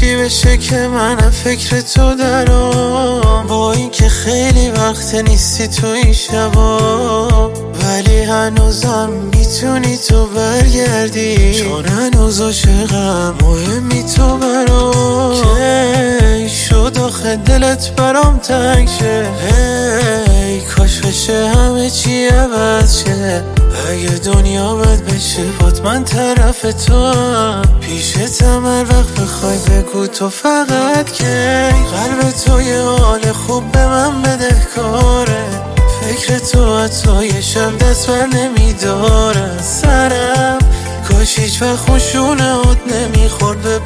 چی بشه که منم فکر تو درام، با این که خیلی وقت نیستی تو این شبا، ولی هنوزم میتونی تو برگردی، چون هنوز عاشقم، مهمی تو برام. کی شد آخه دلت برام تنگ شه، هی کاش بشه همه چی عوض شه، اگه دنیا بد بشه من طرف تو هم، پیشتم هر وقت بخوای بگو تو فقط کی. قلب تو یه حال خوب به من بده کاره، فکر تو حتی یه شب دست بر نمیداره سرم، کاش هیچ وقت خوشونه هات نمیخورد به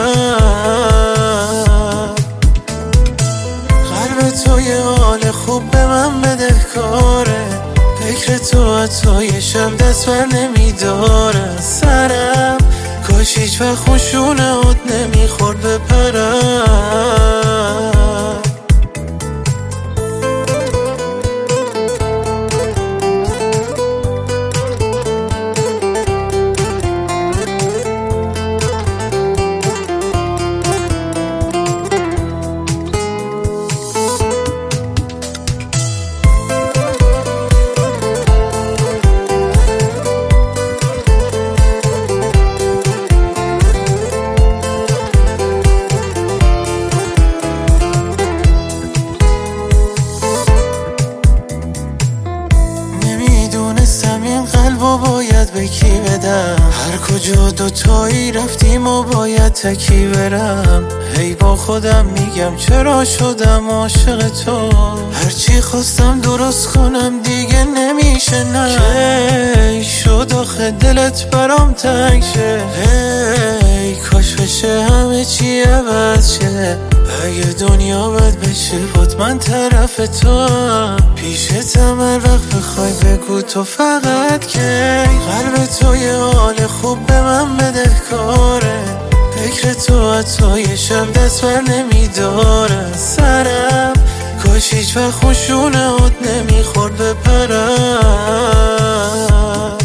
پرم. قلب تو یه حال خوب به من بده کاره، فکر تو حتی یه شب دست بر نمیداره سرم، کاش هیچ وقت خوشونه هات نمیخورد به پرم. قلبو باید به کی بدم، هر کجا دوتایی رفتیم و باید تکی برم، هی با خودم میگم چرا شدم عاشق تو، هرچی خواستم درست کنم دیگه نمیشه نه. کی شد آخه دلت برام تنگ شه، هی کاش بشه همه چی عوض شه، اگه دنیا بد بشه من طرف تو هم، پیشتم هر وقت بخوای بگو تو فقط کی. قلب تو یه حال خوب به من بده کاره، فکر تو حتی یه شب دست بر نمیداره سرم، کاش هیچ وقت خوشونه هات نمیخورد به پرم.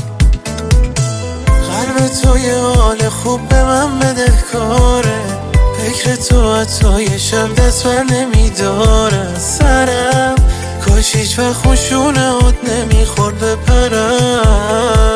قلب تو یه حال خوب به من بده کاره، فکر تو حتی یه شب دست بر نمیداره سرم، کاش هیچ وقت خوشونه هات نمیخورد به پرم.